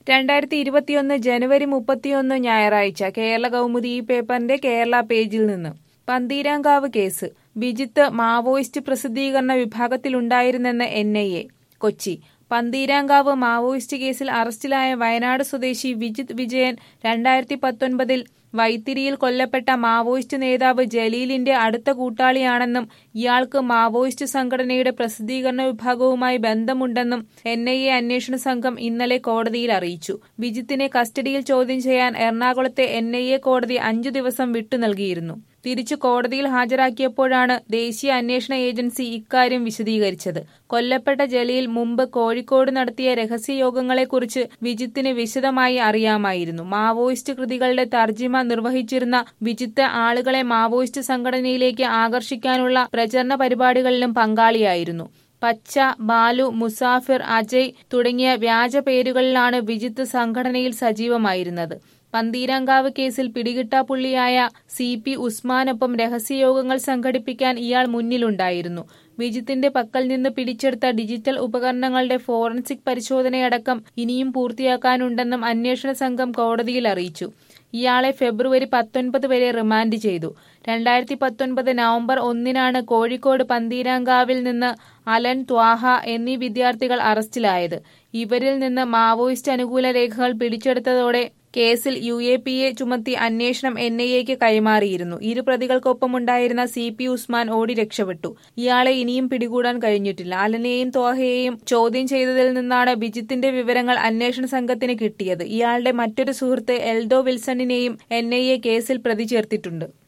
2021 ജനുവരി 31 ഞായറാഴ്ച കേരള കൗമുദി ഈ പേപ്പറിന്റെ കേരള പേജിൽ നിന്ന്. പന്തീരാങ്കാവ് കേസ്. വിജിത്ത് മാവോയിസ്റ്റ് പ്രസിദ്ധീകരണ വിഭാഗത്തിലുണ്ടായിരുന്നെന്ന് NIA. കൊച്ചി. പന്തീരാങ്കാവ് മാവോയിസ്റ്റ് കേസിൽ അറസ്റ്റിലായ വയനാട് സ്വദേശി വിജിത്ത് വിജയൻ 2019 വൈത്തിരിയിൽ കൊല്ലപ്പെട്ട മാവോയിസ്റ്റ് നേതാവ് ജലീലിന്റെ അടുത്ത കൂട്ടാളിയാണെന്നും ഇയാൾക്ക് മാവോയിസ്റ്റ് സംഘടനയുടെ പ്രസിദ്ധീകരണ വിഭാഗവുമായി ബന്ധമുണ്ടെന്നും NIA അന്വേഷണ സംഘം ഇന്നലെ കോടതിയിൽ അറിയിച്ചു. വിജിത്തിനെ കസ്റ്റഡിയിൽ ചോദ്യം ചെയ്യാൻ എറണാകുളത്തെ NIA കോടതി 5 ദിവസം വിട്ടു നൽകിയിരുന്നു. തിരിച്ചു കോടതിയിൽ ഹാജരാക്കിയപ്പോഴാണ് ദേശീയ അന്വേഷണ ഏജൻസി ഇക്കാര്യം വിശദീകരിച്ചത്. കൊല്ലപ്പെട്ട ജലീൽ മുമ്പ് കോഴിക്കോട് നടത്തിയ രഹസ്യയോഗങ്ങളെക്കുറിച്ച് വിജിത്തിന് വിശദമായി അറിയാമായിരുന്നു. മാവോയിസ്റ്റ് കൃതികളുടെ തർജിമ നിർവഹിച്ചിരുന്ന വിജിത്ത് ആളുകളെ മാവോയിസ്റ്റ് സംഘടനയിലേക്ക് ആകർഷിക്കാനുള്ള പ്രചരണ പരിപാടികളിലും പങ്കാളിയായിരുന്നു. പച്ച, ബാലു, മുസാഫിർ, അജയ് തുടങ്ങിയ വ്യാജ പേരുകളിലാണ് വിജിത്ത് സംഘടനയിൽ സജീവമായിരുന്നത്. പന്തീരാങ്കാവ് കേസിൽ പിടികിട്ടാപ്പുള്ളിയായ CP ഉസ്മാനൊപ്പം രഹസ്യയോഗങ്ങൾ സംഘടിപ്പിക്കാൻ ഇയാൾ മുന്നിലുണ്ടായിരുന്നു. വിജിത്തിന്റെ പക്കൽ നിന്ന് പിടിച്ചെടുത്ത ഡിജിറ്റൽ ഉപകരണങ്ങളുടെ ഫോറൻസിക് പരിശോധനയടക്കം ഇനിയും പൂർത്തിയാക്കാനുണ്ടെന്നും അന്വേഷണ സംഘം കോടതിയിൽ അറിയിച്ചു. ഇയാളെ ഫെബ്രുവരി 19 വരെ റിമാൻഡ് ചെയ്തു. 2019 നവംബർ 1 കോഴിക്കോട് പന്തീരാങ്കാവിൽ നിന്ന് അലൻ, ത്വാഹ എന്നീ വിദ്യാർത്ഥികൾ അറസ്റ്റിലായത്. ഇവരിൽ നിന്ന് മാവോയിസ്റ്റ് അനുകൂല രേഖകൾ പിടിച്ചെടുത്തതോടെ കേസിൽ UAPA ചുമത്തി അന്വേഷണം NIAക്ക് കൈമാറിയിരുന്നു. ഇരു പ്രതികൾക്കൊപ്പമുണ്ടായിരുന്ന CP ഉസ്മാൻ ഓടി രക്ഷപ്പെട്ടു. ഇയാളെ ഇനിയും പിടികൂടാൻ കഴിഞ്ഞിട്ടില്ല. അലനെയും ത്വാഹയെയും ചോദ്യം ചെയ്തതിൽ നിന്നാണ് വിജിത്തിന്റെ വിവരങ്ങൾ അന്വേഷണ സംഘത്തിന് കിട്ടിയത്. ഇയാളുടെ മറ്റൊരു സുഹൃത്ത് എൽദോ വിൽസണിനെയും NIA കേസിൽ പ്രതി ചേർത്തിട്ടുണ്ട്.